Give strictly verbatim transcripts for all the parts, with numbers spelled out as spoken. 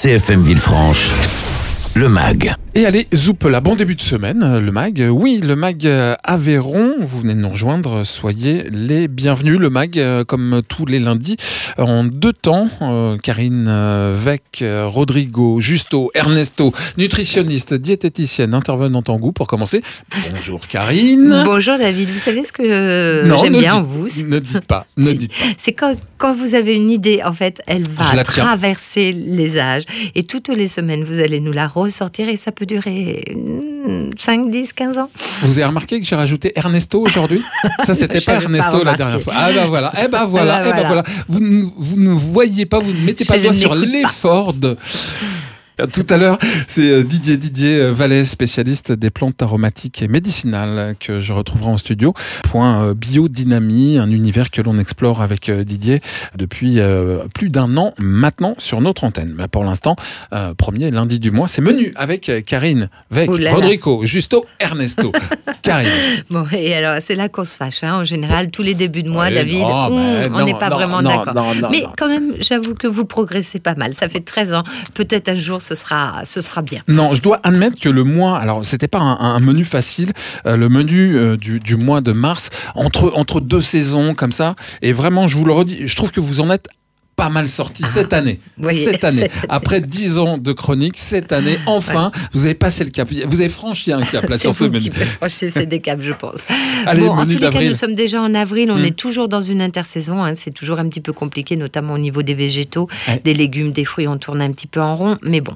C F M Villefranche, le mag. Et allez, zoup là, bon début de semaine, le mag. Oui, le mag Aveyron, vous venez de nous rejoindre, soyez les bienvenus. Le mag, comme tous les lundis, en deux temps. Euh, Karine Vec, Rodrigo, Justo, Ernesto, nutritionniste, diététicienne, intervenante en goût pour commencer. Bonjour Karine. Bonjour David, vous savez ce que non, j'aime bien en dites, vous Ne dites pas, ne c'est, dites pas. C'est quand, quand vous avez une idée, en fait, elle va traverser les âges. Et toutes les semaines, vous allez nous la ressortir et ça peut durer cinq, dix, quinze ans. Vous avez remarqué que j'ai rajouté Ernesto aujourd'hui ? Ça, c'était pas Ernesto pas la dernière fois. Ah ben voilà, eh ben voilà, eh ben voilà. Vous, vous ne voyez pas, vous ne mettez pas le doigt sur l'effort de... Tout à l'heure, c'est Didier Didier Vallet, spécialiste des plantes aromatiques et médicinales, que je retrouverai en studio. Point biodynamie, un univers que l'on explore avec Didier depuis plus d'un an maintenant sur notre antenne. Mais pour l'instant, euh, premier lundi du mois, c'est menu avec Karine Vec, Rodrigo, Justo, Ernesto. Karine. Bon, et alors, c'est là qu'on se fâche. Hein. En général, tous les débuts de mois, oui, David, non, mmh, on n'est pas non, vraiment non, d'accord. Non, non, Mais non. quand même, j'avoue que vous progressez pas mal. Ça fait treize ans. Peut-être un jour, ce sera, ce sera bien. Non, je dois admettre que le mois, alors c'était pas un, un menu facile, euh, le menu euh, du, du mois de mars, entre, entre deux saisons comme ça, et vraiment, je vous le redis, je trouve que vous en êtes pas mal sorti ah, cette année. Oui, cette année. Cette année. Après dix ans de chronique, cette année, enfin, ouais. vous avez passé le cap. Vous avez franchi un cap là sur ce menu. C'est vous qui franchissez des caps, je pense. Allez, bon, en tous les d'avril. cas, nous sommes déjà en avril. On mmh. est toujours dans une intersaison. Hein, c'est toujours un petit peu compliqué, notamment au niveau des végétaux, ouais. des légumes, des fruits. On tourne un petit peu en rond, mais bon.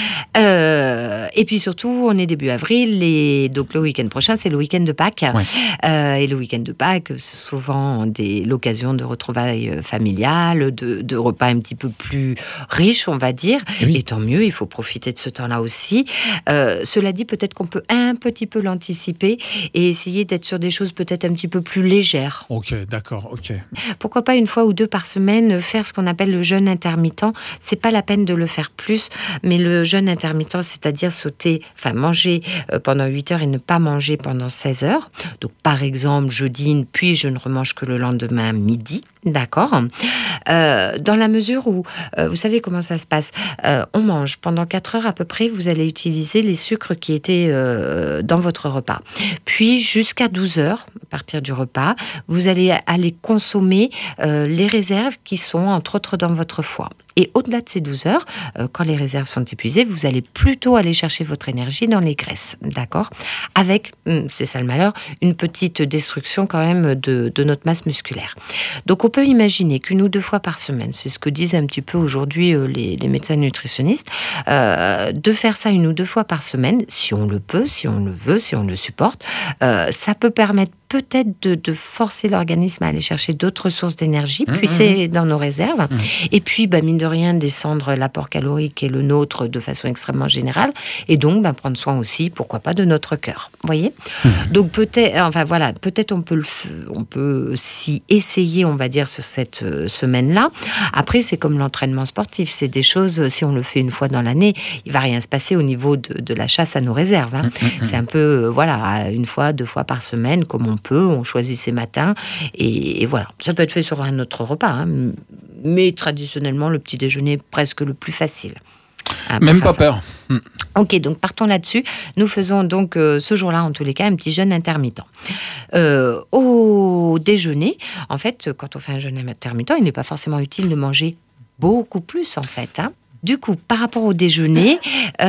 Euh, et puis surtout, on est début avril. Et donc le week-end prochain, c'est le week-end de Pâques. Ouais. Euh, et le week-end de Pâques, c'est souvent des, l'occasion de retrouvailles familiales, de, de repas un petit peu plus riche, on va dire. Oui. Et tant mieux, il faut profiter de ce temps-là aussi. Euh, cela dit, peut-être qu'on peut un petit peu l'anticiper et essayer d'être sur des choses peut-être un petit peu plus légères. Ok, d'accord, ok. Pourquoi pas une fois ou deux par semaine faire ce qu'on appelle le jeûne intermittent. C'est pas la peine de le faire plus, mais le jeûne intermittent, c'est-à-dire sauter, enfin manger pendant huit heures et ne pas manger pendant seize heures. Donc par exemple, je dîne, puis je ne remange que le lendemain midi. D'accord. Euh, dans la mesure où, euh, vous savez comment ça se passe, euh, on mange pendant quatre heures à peu près, vous allez utiliser les sucres qui étaient euh, dans votre repas. Puis jusqu'à douze heures, à partir du repas, vous allez aller consommer euh, les réserves qui sont entre autres dans votre foie. Et au-delà de ces douze heures, euh, quand les réserves sont épuisées, vous allez plutôt aller chercher votre énergie dans les graisses, d'accord ? Avec, c'est ça le malheur, une petite destruction quand même de, de notre masse musculaire. Donc on peut imaginer qu'une ou deux fois par semaine, c'est ce que disent un petit peu aujourd'hui euh, les, les médecins nutritionnistes, euh, de faire ça une ou deux fois par semaine, si on le peut, si on le veut, si on le supporte, euh, ça peut permettre peut-être de, de forcer l'organisme à aller chercher d'autres sources d'énergie, mmh, puiser mmh. dans nos réserves, mmh. et puis, bah, mine de rien, descendre l'apport calorique qui est le nôtre de façon extrêmement générale, et donc bah, prendre soin aussi, pourquoi pas, de notre cœur. Vous voyez ? mmh. Donc peut-être, enfin voilà, peut-être on peut, le, on peut s'y essayer, on va dire, sur cette euh, semaine-là. Après, c'est comme l'entraînement sportif, c'est des choses, si on le fait une fois dans l'année, il va rien se passer au niveau de, de la chasse à nos réserves. Hein. Mmh, mmh. C'est un peu, euh, voilà, une fois, deux fois par semaine, comme on peut, on choisit ses matins, et, et voilà. Ça peut être fait sur un autre repas, hein, mais traditionnellement, le petit déjeuner est presque le plus facile. Hein, Même pas ça. Peur. Mm. Ok, donc partons là-dessus. Nous faisons donc euh, ce jour-là, en tous les cas, un petit jeûne intermittent. Euh, au déjeuner, en fait, quand on fait un jeûne intermittent, il n'est pas forcément utile de manger beaucoup plus, en fait, hein. Du coup, par rapport au déjeuner,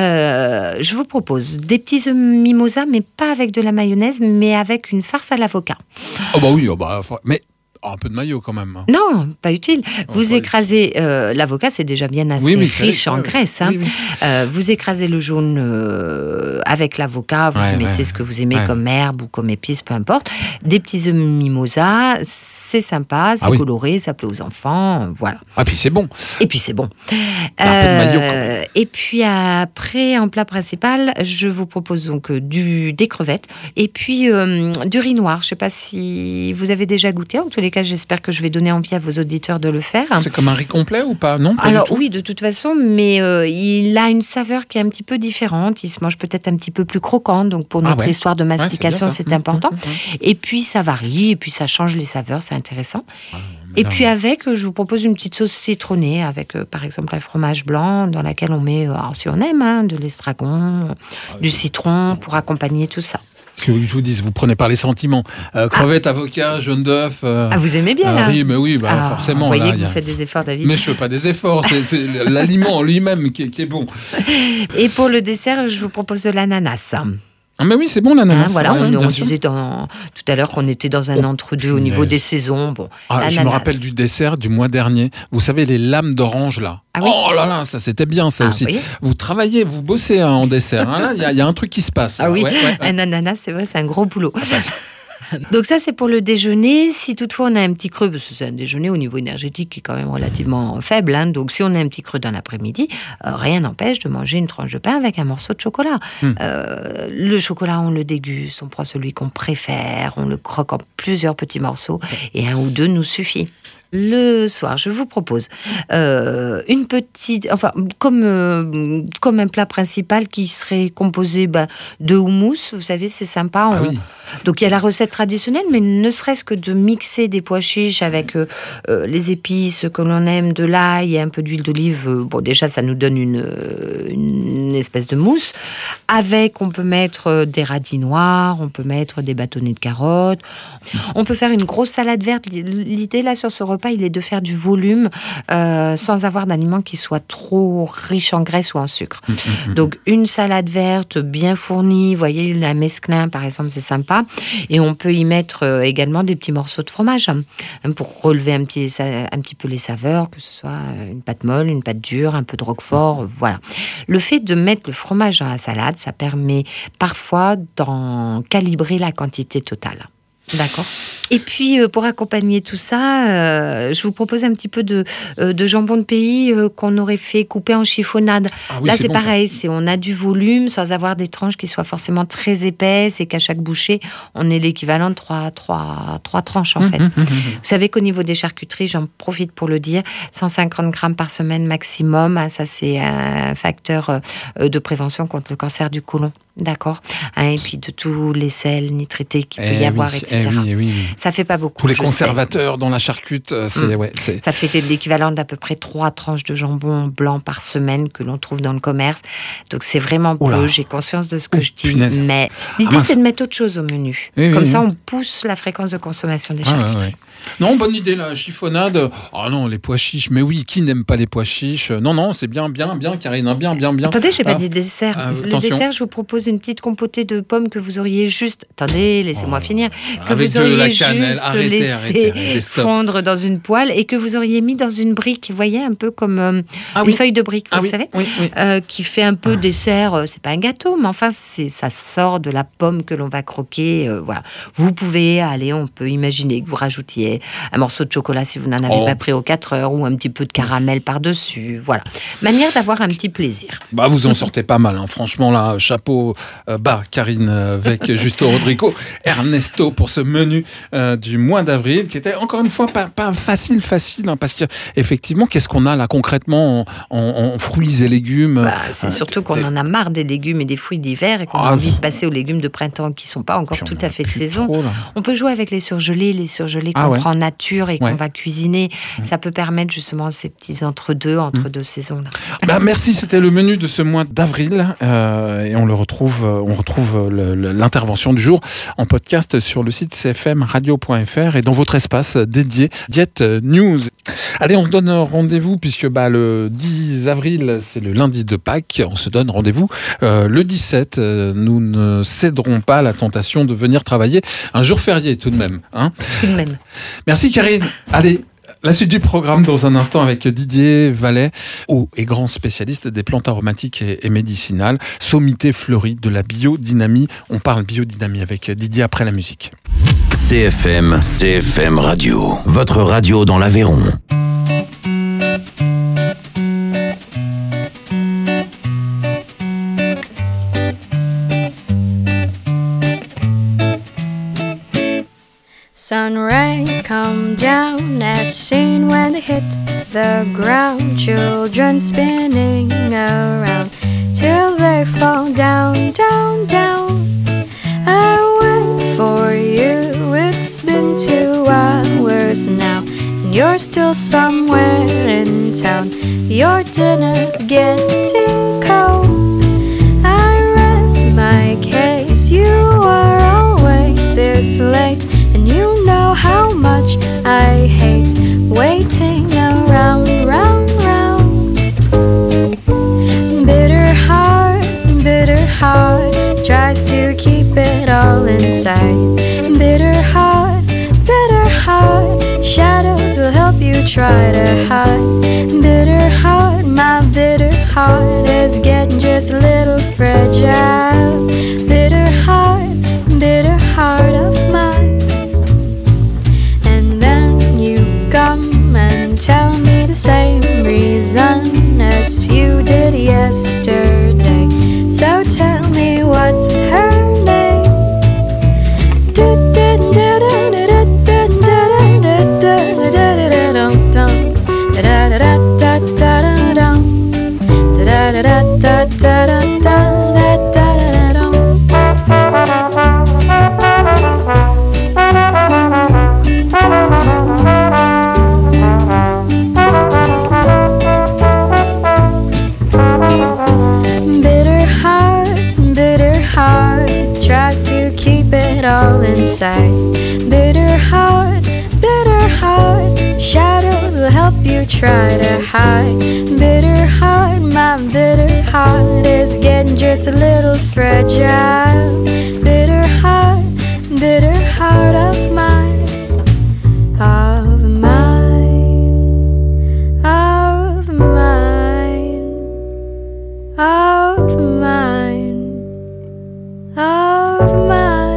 euh, je vous propose des petits œufs mimosa, mais pas avec de la mayonnaise, mais avec une farce à l'avocat. Oh bah oui, oh bah, mais oh, un peu de mayo quand même. Non, pas utile. Oh, vous écrasez euh, l'avocat, c'est déjà bien assez oui, oui, riche en oui, graisse. Hein. Oui, oui. Euh, vous écrasez le jaune euh, avec l'avocat, vous ouais, y mettez ouais, ce que vous aimez ouais. comme herbe ou comme épice, peu importe. Des petits œufs mimosa, c'est sympa, c'est ah, coloré, oui. ça plaît aux enfants, voilà. Ah puis c'est bon. Et puis c'est bon. Un euh, peu de mayo. Quoi. Et puis après, en plat principal, je vous propose donc du, des crevettes et puis euh, du riz noir. Je ne sais pas si vous avez déjà goûté. En tous les cas, j'espère que je vais donner envie à vos auditeurs de le faire. C'est comme un riz complet ou pas ? Non, pas Alors du tout. Oui, de toute façon, mais euh, il a une saveur qui est un petit peu différente. Il se mange peut-être un petit peu plus croquant. Donc pour notre ah ouais. histoire de mastication, ouais, c'est, c'est important. Mmh, mmh, mmh. Et puis ça varie, et puis ça change les saveurs, c'est intéressant. Ah, Et là, puis avec, je vous propose une petite sauce citronnée avec, euh, par exemple, un fromage blanc dans laquelle on met, alors si on aime, hein, de l'estragon, ah, du citron pour accompagner tout ça. Que je vous dis, vous prenez par les sentiments. Euh, crevettes, ah. avocat, jaune d'œuf. Euh, ah, vous aimez bien, là? Euh, oui, mais oui, bah, ah, forcément. Vous voyez là, que vous a... faites des efforts, David. Mais je ne fais pas des efforts, c'est, c'est l'aliment en lui-même qui est, qui est bon. Et pour le dessert, je vous propose de l'ananas. Ah mais oui, c'est bon l'ananas. Hein, voilà, ouais, on, on disait dans, tout à l'heure qu'on était dans un oh, entre-deux au niveau des saisons. Bon, ah, je me rappelle du dessert du mois dernier. Vous savez, les lames d'orange, là. Ah oui. Oh là là, ça c'était bien ça ah, aussi. Oui. Vous travaillez, vous bossez hein, en dessert. Hein, là, il y, y a un truc qui se passe. Ah là. oui, ouais, ouais, ouais. Un ananas, c'est vrai, c'est un gros boulot. Ça... Donc ça, c'est pour le déjeuner. Si toutefois on a un petit creux, parce que c'est un déjeuner au niveau énergétique qui est quand même relativement faible, hein, donc si on a un petit creux dans l'après-midi, euh, rien n'empêche de manger une tranche de pain avec un morceau de chocolat. Mmh. Euh, le chocolat, on le déguste, on prend celui qu'on préfère, on le croque en plusieurs petits morceaux, et un ou deux nous suffit. Le soir, je vous propose euh, une petite, enfin comme euh, comme un plat principal qui serait composé bah, de houmous. Vous savez, c'est sympa. On... Ah oui. Donc il y a la recette traditionnelle, mais ne serait-ce que de mixer des pois chiches avec euh, euh, les épices que l'on aime, de l'ail et un peu d'huile d'olive. Euh, bon, déjà, ça nous donne une euh, une espèce de mousse. Avec, on peut mettre des radis noirs, on peut mettre des bâtonnets de carottes, on peut faire une grosse salade verte. L'idée là sur ce repas, il est de faire du volume euh, sans avoir d'aliments qui soient trop riches en graisse ou en sucre. Mmh, mmh. Donc une salade verte bien fournie, vous voyez la mesclun par exemple, c'est sympa. Et on peut y mettre euh, également des petits morceaux de fromage hein, pour relever un petit, un petit peu les saveurs, que ce soit une pâte molle, une pâte dure, un peu de roquefort, mmh. voilà. Le fait de mettre le fromage dans la salade, ça permet parfois d'en calibrer la quantité totale. D'accord. Et puis, euh, pour accompagner tout ça, euh, je vous propose un petit peu de, euh, de jambon de pays euh, qu'on aurait fait couper en chiffonnade. Ah oui, Là, c'est, c'est bon, pareil. C'est, on a du volume sans avoir des tranches qui soient forcément très épaisses et qu'à chaque bouchée, on ait l'équivalent de trois, trois, trois tranches, en mmh, fait. Mmh, mmh. Vous savez qu'au niveau des charcuteries, j'en profite pour le dire, cent cinquante grammes par semaine maximum. Hein, ça, c'est un facteur euh, de prévention contre le cancer du côlon. D'accord. Hein, et puis de tous les sels nitrités qu'il peut eh y avoir, oui, et cetera. Eh oui, eh oui, oui. Ça fait pas beaucoup. Tous les conservateurs sais. Dans la charcute, c'est, mmh. ouais, c'est... Ça fait l'équivalent d'à peu près trois tranches de jambon blanc par semaine que l'on trouve dans le commerce. Donc c'est vraiment peu. Oula. J'ai conscience de ce que Ouh, je dis. Punaise. Mais l'idée, ah, c'est de mettre autre chose au menu. Oui, Comme oui, ça, oui. on pousse la fréquence de consommation des charcuteries. Ah, ouais, ouais. Non, bonne idée, la chiffonnade. Ah oh non, les pois chiches. Mais oui, qui n'aime pas les pois chiches? Non, non, c'est bien, bien, bien, Karine. Bien, bien, bien. Attendez, j'ai ah. pas dit dessert. Ah, le attention. Dessert, je vous propose une petite compotée de pommes que vous auriez juste... Attendez, laissez-moi oh. finir. Que Avec vous auriez de la juste cannelle. Arrêtez, laissé arrêtez, arrêtez, fondre dans une poêle et que vous auriez mis dans une brique, vous voyez, un peu comme euh, ah, une oui. feuille de brique, ah, vous oui. savez, oui, oui. Euh, qui fait un peu ah. dessert. Euh, c'est pas un gâteau, mais enfin, c'est, ça sort de la pomme que l'on va croquer. Euh, voilà. Vous pouvez, allez, on peut imaginer que vous rajoutiez un morceau de chocolat si vous n'en avez oh. pas pris aux quatre heures ou un petit peu de caramel par-dessus. Voilà. Manière d'avoir un petit plaisir. Bah, vous en sortez pas mal, hein. Franchement, là, chapeau euh, bas, Karine avec Justo Rodrigo, Ernesto pour ce menu euh, du mois d'avril qui était encore une fois pas, pas facile, facile, hein, parce que effectivement, qu'est-ce qu'on a là concrètement en, en, en fruits et légumes bah, C'est euh, surtout qu'on en a marre des légumes et des fruits d'hiver et qu'on ah, a envie de passer aux légumes de printemps qui sont pas encore tout à fait de saison. Trop, on peut jouer avec les surgelés, les surgelés ah, qu'on ouais. prend nature et ouais. qu'on va cuisiner. Mmh. Ça peut permettre justement ces petits entre-deux, entre mmh. deux saisons là. Bah, merci, c'était le menu de ce mois d'avril euh, et on le retrouve, on retrouve le, le, l'intervention du jour en podcast sur le site c f m radio point f r et dans votre espace dédié Diète News. Allez, on se donne rendez-vous puisque bah, le dix avril, c'est le lundi de Pâques. On se donne rendez-vous euh, le dix-sept. Euh, nous ne céderons pas à la tentation de venir travailler un jour férié tout de même. Hein. Tout de même. Merci Karine. Allez. La suite du programme dans un instant avec Didier Vallet, haut et grand spécialiste des plantes aromatiques et, et médicinales, sommité fleurie de la biodynamie. On parle biodynamie avec Didier après la musique. C F M, C F M Radio, votre radio dans l'Aveyron. Sun rays come down as seen when they hit the ground. Children spinning around till they fall down, down, down. I wait for you, it's been two hours now, and you're still somewhere in town. Your dinner's getting cold. I rest my case. You are always this late, and you know how much I hate waiting around, round, round. Bitter heart, bitter heart tries to keep it all inside. Bitter heart, bitter heart, shadows will help you try to hide. Bitter heart, my bitter heart is getting just a little fragile. Bitter heart, bitter heart of mine. And then you come and tell me the same reason as you did yesterday. So tell me what's her name. All inside. Bitter heart, bitter heart, shadows will help you try to hide. Bitter heart, my bitter heart is getting just a little fragile. Bitter heart, bitter heart of mine, of mine, of mine, of mine, of mine.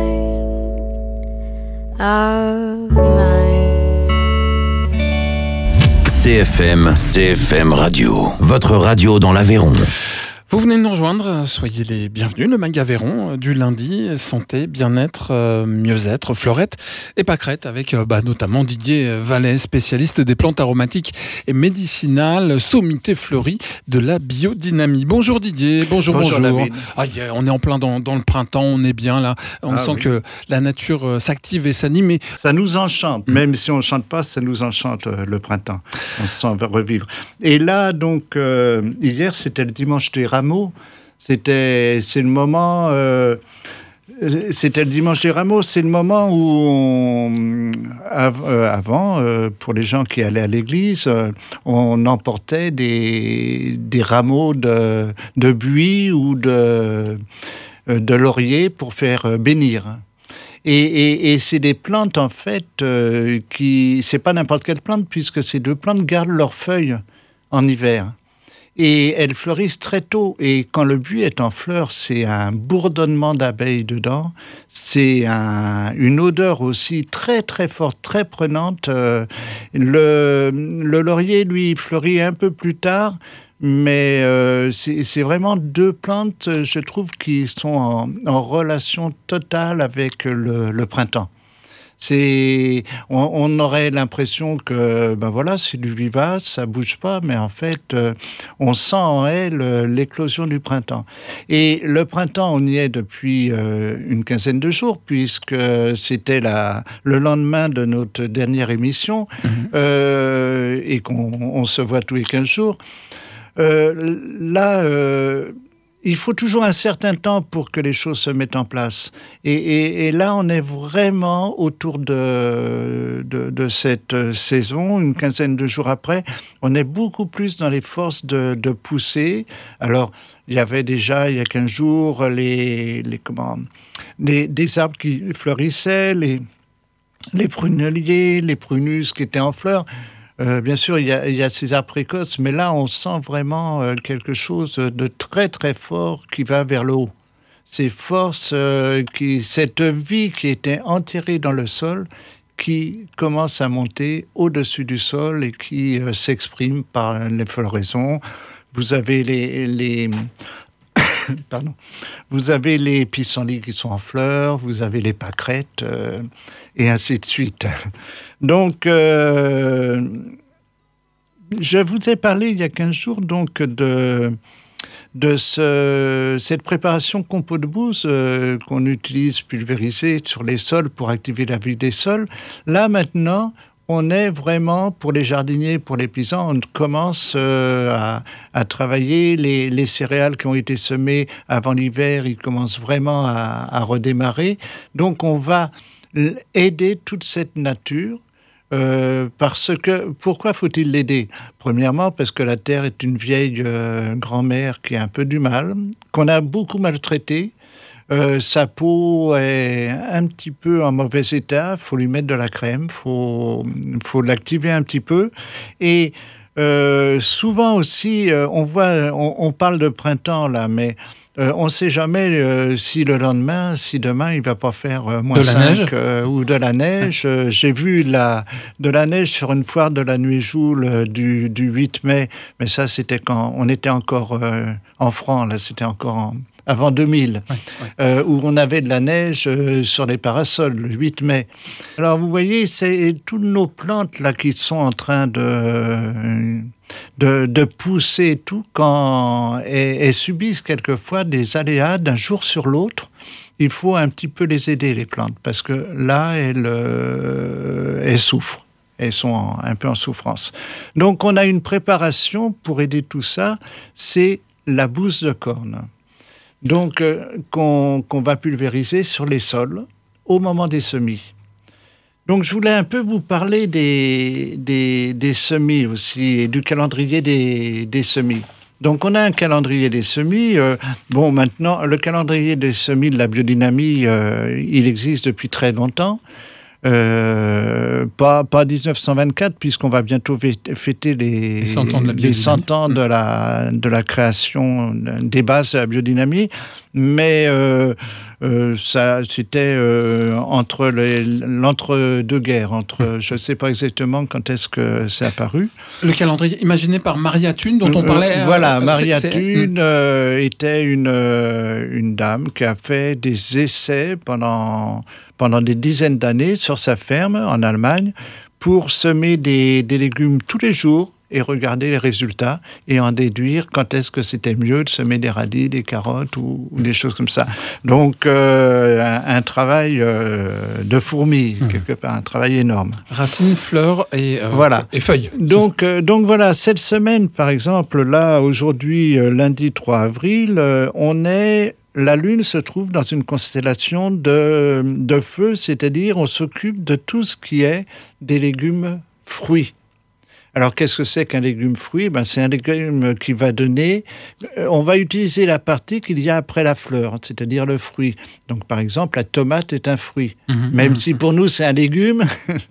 C F M, C F M Radio, votre radio dans l'Aveyron. Vous venez de nous rejoindre, soyez les bienvenus, le Mag Aveyron du lundi, santé, bien-être, euh, mieux-être, fleurette et pâquerette avec euh, bah, notamment Didier Vallet, spécialiste des plantes aromatiques et médicinales, sommité fleurie de la biodynamie. Bonjour Didier, bonjour, bonjour. bonjour. Ah, yeah, on est en plein dans, dans le printemps, on est bien là, on ah, sent oui. que la nature euh, s'active et s'anime. Et... Ça nous enchante, mmh. même si on ne chante pas, ça nous enchante euh, le printemps, on se sent revivre. Et là donc, euh, hier c'était le dimanche des Rameaux. C'était, c'est le moment, euh, c'était le dimanche des Rameaux, c'est le moment où, on, av, euh, avant, euh, pour les gens qui allaient à l'église, euh, on emportait des, des rameaux de, de buis ou de, de laurier pour faire bénir. Et, et, et c'est des plantes, en fait, euh, qui... C'est pas n'importe quelle plante, puisque ces deux plantes gardent leurs feuilles en hiver. Et elles fleurissent très tôt. Et quand le buis est en fleurs, c'est un bourdonnement d'abeilles dedans. C'est un, une odeur aussi très, très forte, très prenante. Euh, le, le laurier, lui, fleurit un peu plus tard. Mais euh, c'est, c'est vraiment deux plantes, je trouve, qui sont en, en relation totale avec le, le printemps. C'est, on, on aurait l'impression que ben voilà, c'est du vivace, ça bouge pas, mais en fait, euh, on sent en elle euh, l'éclosion du printemps. Et le printemps, on y est depuis euh, une quinzaine de jours, puisque c'était la, le lendemain de notre dernière émission, mmh. euh, et qu'on on se voit tous les quinze jours. Euh, là... Euh, Il faut toujours un certain temps pour que les choses se mettent en place. Et, et, et là, on est vraiment autour de, de, de cette saison, une quinzaine de jours après. On est beaucoup plus dans les forces de, de pousser. Alors, il y avait déjà, il y a quinze jours, les, les, comment, les, des arbres qui fleurissaient, les, les pruneliers, les prunus qui étaient en fleurs. Euh, bien sûr, il y, a, il y a ces arbres précoces, mais là, on sent vraiment euh, quelque chose de très, très fort qui va vers le haut. Ces forces, euh, qui, cette vie qui était enterrée dans le sol, qui commence à monter au-dessus du sol et qui euh, s'exprime par les floraisons. Vous avez les... les Pardon. Vous avez les pissenlits qui sont en fleurs, vous avez les pâquerettes, euh, et ainsi de suite. Donc, euh, je vous ai parlé il y a quinze jours donc, de, de ce, cette préparation compost de bouse euh, qu'on utilise pulvérisée sur les sols pour activer la vie des sols. Là, maintenant, on est vraiment, pour les jardiniers, pour les paysans, on commence euh, à, à travailler les, les céréales qui ont été semées avant l'hiver, ils commencent vraiment à, à redémarrer. Donc on va aider toute cette nature. Euh, parce que, pourquoi faut-il l'aider ? Premièrement, parce que la terre est une vieille euh, grand-mère qui a un peu du mal, qu'on a beaucoup maltraitée. Euh, sa peau est un petit peu en mauvais état, il faut lui mettre de la crème, il faut, faut l'activer un petit peu. Et euh, souvent aussi, euh, on voit, on, on parle de printemps là, mais Euh, on ne sait jamais euh, si le lendemain, si demain, il ne va pas faire euh, moins cinq euh, ou de la neige. Euh, j'ai vu la, de la neige sur une foire de la Nuit-Joule euh, du, du huit mai, mais ça, c'était quand on était encore euh, en francs, là, c'était encore en, avant deux mille, ouais, ouais. Euh, où on avait de la neige euh, sur les parasols, le huit mai. Alors, vous voyez, c'est toutes nos plantes là qui sont en train de... Euh, De, de pousser tout quand elles, elles subissent quelquefois des aléas d'un jour sur l'autre. Il faut un petit peu les aider, les plantes, parce que là, elles, euh, elles souffrent. Elles sont en, un peu en souffrance. Donc, on a une préparation pour aider tout ça, c'est la bouse de corne. Donc, euh, qu'on, qu'on va pulvériser sur les sols au moment des semis. Donc, je voulais un peu vous parler des, des, des semis aussi et du calendrier des, des semis. Donc, on a un calendrier des semis. Euh, bon, maintenant, le calendrier des semis de la biodynamie, euh, il existe depuis très longtemps. Euh, pas, pas dix-neuf cent vingt-quatre, puisqu'on va bientôt fêter les, les cent ans de la, les cent ans de la, de la création des bases de la biodynamie. Mais euh, euh, ça, c'était euh, entre les, l'entre-deux-guerres, entre, je ne sais pas exactement quand est-ce que c'est apparu. Le calendrier imaginé par Maria Thune, dont on parlait. Euh, voilà, euh, Maria c'est, Thune c'est... Euh, était une, euh, une dame qui a fait des essais pendant... pendant des dizaines d'années sur sa ferme en Allemagne pour semer des, des légumes tous les jours et regarder les résultats et en déduire quand est-ce que c'était mieux de semer des radis, des carottes ou, ou des choses comme ça. Donc, euh, un, un travail euh, de fourmi, mmh. quelque part, un travail énorme. Racines, fleurs et, euh, voilà. et feuilles. Donc, euh, donc voilà, cette semaine, par exemple, là, aujourd'hui, euh, lundi trois avril, euh, on est... La Lune se trouve dans une constellation de, de feu, c'est-à-dire on s'occupe de tout ce qui est des légumes fruits. Alors, qu'est-ce que c'est qu'un légume fruit ? Ben, c'est un légume qui va donner... On va utiliser la partie qu'il y a après la fleur, c'est-à-dire le fruit. Donc, par exemple, la tomate est un fruit. Mmh, Même mmh, si pour nous, c'est un légume...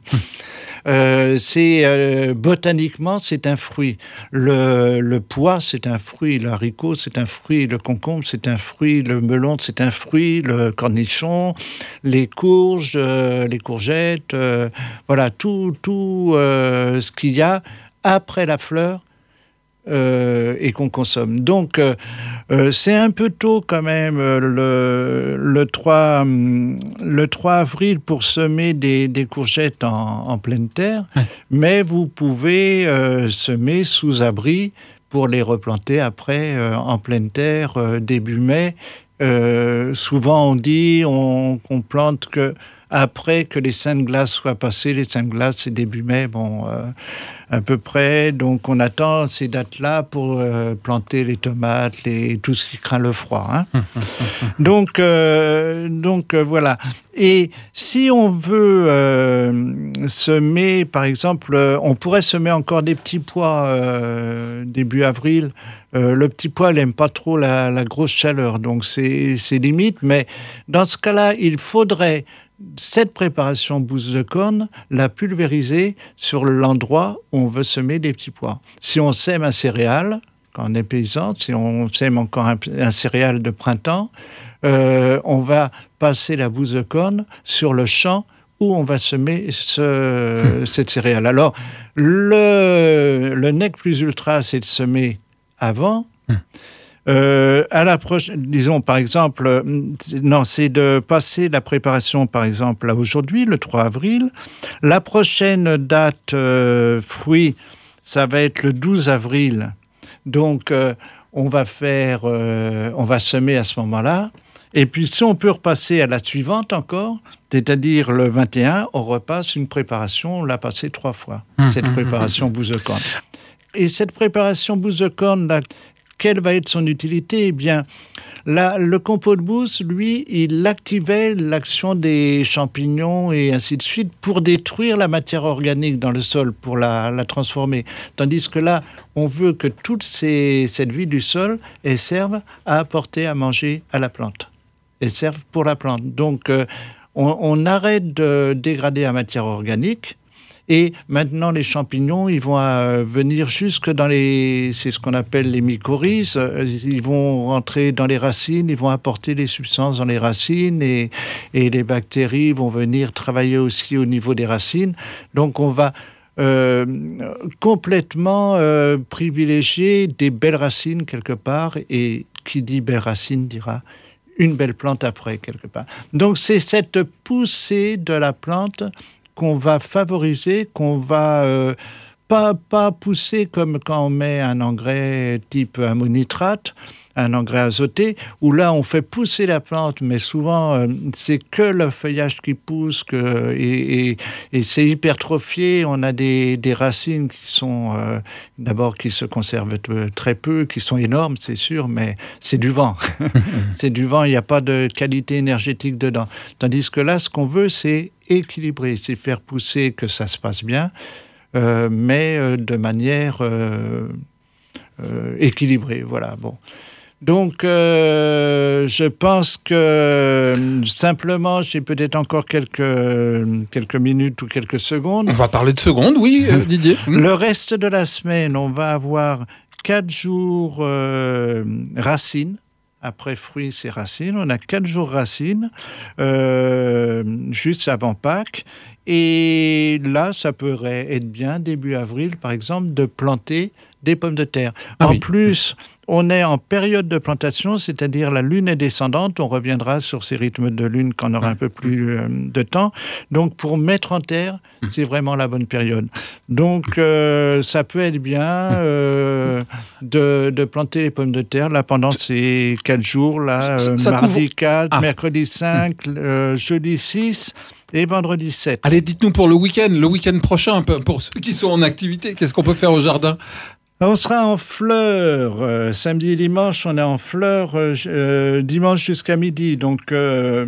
Euh, c'est euh, botaniquement c'est un fruit. Le, le pois c'est un fruit, le haricot c'est un fruit, le concombre c'est un fruit, le melon c'est un fruit, le cornichon, les courges, euh, les courgettes, euh, voilà tout tout euh, ce qu'il y a après la fleur. Euh, et qu'on consomme. Donc, euh, euh, c'est un peu tôt quand même le, le, trois, le trois avril pour semer des, des courgettes en, en pleine terre, ouais. Mais vous pouvez euh, semer sous abri pour les replanter après euh, en pleine terre euh, début mai. Euh, souvent on dit on, qu'on plante que après que les saintes glaces soient passées. Les saintes glaces, c'est début mai, bon, euh, à peu près. Donc, on attend ces dates-là pour euh, planter les tomates, les, tout ce qui craint le froid. Hein. donc, euh, donc euh, voilà. Et si on veut euh, semer, par exemple, euh, on pourrait semer encore des petits pois euh, début avril. Euh, le petit pois, il n'aime pas trop la, la grosse chaleur, donc c'est, c'est limite. Mais dans ce cas-là, il faudrait cette préparation bouse de corne, la pulvériser sur l'endroit où on veut semer des petits pois. Si on sème un céréal, quand on est paysan, si on sème encore un, un céréal de printemps, euh, on va passer la bouse de corne sur le champ où on va semer ce, mmh. cette céréale. Alors, le, le nec plus ultra, c'est de semer avant. Mmh. Euh, à la prochaine, disons par exemple, c'est, non, c'est de passer la préparation par exemple à aujourd'hui, le trois avril. La prochaine date euh, fruit, ça va être le douze avril. Donc, euh, on va faire, euh, on va semer à ce moment-là. Et puis, si on peut repasser à la suivante encore, c'est-à-dire le vingt et un, on repasse une préparation, on l'a passé trois fois, mmh, cette mmh, préparation mmh. bouse de corne. Et cette préparation bouse de corne, là, quelle va être son utilité ? Eh bien, là, le compost de bouse, lui, il activait l'action des champignons et ainsi de suite pour détruire la matière organique dans le sol, pour la, la transformer. Tandis que là, on veut que toute ces, cette vie du sol, elle serve à apporter à manger à la plante. Elle serve pour la plante. Donc, euh, on, on arrête de dégrader la matière organique. Et maintenant, les champignons, ils vont euh, venir jusque dans les... C'est ce qu'on appelle les mycorhizes. Ils vont rentrer dans les racines, ils vont apporter des substances dans les racines et, et les bactéries vont venir travailler aussi au niveau des racines. Donc, on va euh, complètement euh, privilégier des belles racines quelque part. Et qui dit belles racines dira une belle plante après, quelque part. Donc, c'est cette poussée de la plante qu'on va favoriser, qu'on va euh, pas, pas pousser comme quand on met un engrais type ammonitrate, un engrais azoté, où là on fait pousser la plante, mais souvent euh, c'est que le feuillage qui pousse que, et, et, et c'est hypertrophié. On a des, des racines qui sont euh, d'abord qui se conservent très peu, qui sont énormes, c'est sûr, mais c'est du vent. C'est du vent, il n'y a pas de qualité énergétique dedans. Tandis que là, ce qu'on veut, c'est équilibrer, c'est faire pousser que ça se passe bien, euh, mais euh, de manière euh, euh, équilibrée. Voilà, bon. Donc, euh, je pense que simplement, j'ai peut-être encore quelques, quelques minutes ou quelques secondes. On va parler de secondes, oui, euh, Didier. Le reste de la semaine, on va avoir quatre jours euh, racines. Après fruits, c'est racines. On a quatre jours racines, euh, juste avant Pâques. Et là, ça pourrait être bien, début avril, par exemple, de planter des pommes de terre. Ah en oui. plus, on est en période de plantation, c'est-à-dire la lune est descendante. On reviendra sur ces rythmes de lune quand on aura un peu plus euh, de temps. Donc, pour mettre en terre, c'est vraiment la bonne période. Donc, euh, ça peut être bien euh, de, de planter les pommes de terre là pendant ces quatre jours, là, euh, mardi quatre, ah. mercredi cinq, euh, jeudi six et vendredi sept. Allez, dites-nous pour le week-end, le week-end prochain, pour ceux qui sont en activité, qu'est-ce qu'on peut faire au jardin ? On sera en fleurs. Euh, samedi et dimanche, on est en fleurs euh, dimanche jusqu'à midi. Donc, euh,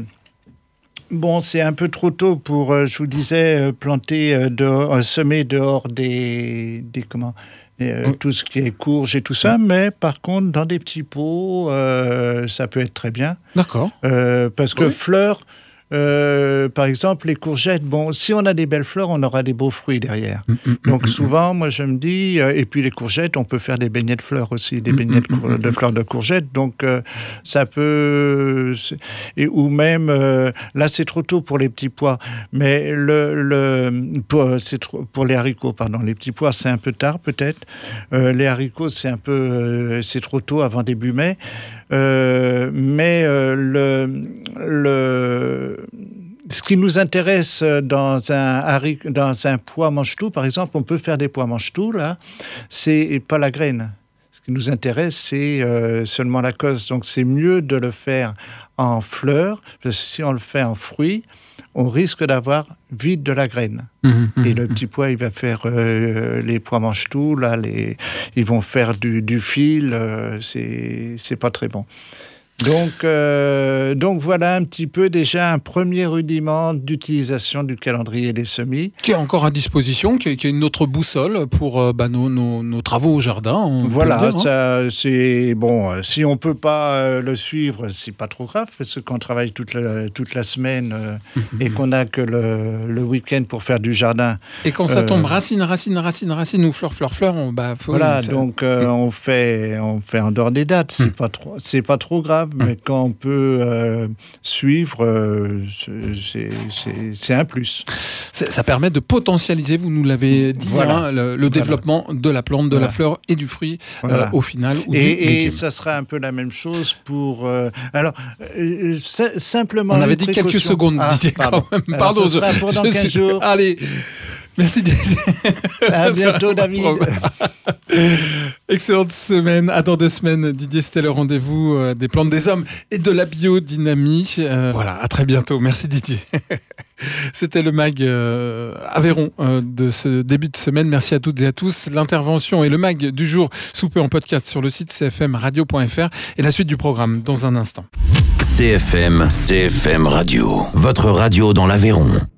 bon, c'est un peu trop tôt pour, euh, je vous disais, euh, planter, euh, dehors, euh, semer dehors des, des comment, euh, oui. tout ce qui est courge et tout ça. Mais par contre, dans des petits pots, euh, ça peut être très bien. D'accord. Euh, parce que oui. fleurs... Euh, par exemple, les courgettes, bon, si on a des belles fleurs, on aura des beaux fruits derrière. Mmh, Donc mmh, souvent, moi je me dis, euh, et puis les courgettes, on peut faire des beignets de fleurs aussi, des beignets de, cour- de fleurs de courgettes. Donc euh, ça peut, et, ou même, euh, là c'est trop tôt pour les petits pois, mais le, le pour, c'est trop, pour les haricots, pardon, les petits pois c'est un peu tard peut-être. Euh, les haricots c'est un peu, euh, c'est trop tôt avant début mai. Euh, mais euh, le, le, ce qui nous intéresse dans un, haric- dans un pois mange-tout, par exemple, on peut faire des pois mange-tout, là, c'est pas la graine. Ce qui nous intéresse, c'est euh, seulement la cause. Donc, c'est mieux de le faire en fleurs, parce que si on le fait en fruits, on risque d'avoir vide de la graine. Mmh, mmh, et le petit pois, il va faire euh, les pois mange-tout, là, les, ils vont faire du, du fil, euh, c'est, c'est pas très bon. Donc, euh, donc voilà un petit peu déjà un premier rudiment d'utilisation du calendrier des semis. Qui est encore à disposition, qui est, qui est une autre boussole pour euh, bah, nos, nos, nos travaux au jardin. Voilà, dire, ça, hein. c'est bon. Si on peut pas euh, le suivre, c'est pas trop grave parce que quand on travaille toute la, toute la semaine euh, mmh. et qu'on a que le, le week-end pour faire du jardin. Et quand ça euh, tombe racine, racine, racine, racine ou fleur, fleur, fleur, on, bah faut. Voilà, ça... donc euh, mmh. on fait, on fait en dehors des dates. C'est mmh. pas trop, c'est pas trop grave. Mais quand on peut euh, suivre, euh, c'est, c'est, c'est un plus. Ça, ça permet de potentialiser, vous nous l'avez dit, voilà. hein, le, le voilà. développement de la plante, de voilà. la fleur et du fruit voilà. euh, au final. Ou et, et ça sera un peu la même chose pour... Euh, alors, euh, simplement... On avait dit précaution. quelques secondes, ah, Didier, pardon. quand même. Pardon, alors, ce sera pour dans quinze jours. Allez... Merci Didier. À bientôt David. Excellente semaine. À dans deux semaines, Didier, c'était le rendez-vous euh, des plantes des hommes et de la biodynamie. Euh, voilà, à très bientôt. Merci Didier. C'était le mag euh, Aveyron euh, de ce début de semaine. Merci à toutes et à tous. L'intervention et le mag du jour sous peu en podcast sur le site c f m radio point f r et la suite du programme dans un instant. C F M, C F M Radio, votre radio dans l'Aveyron.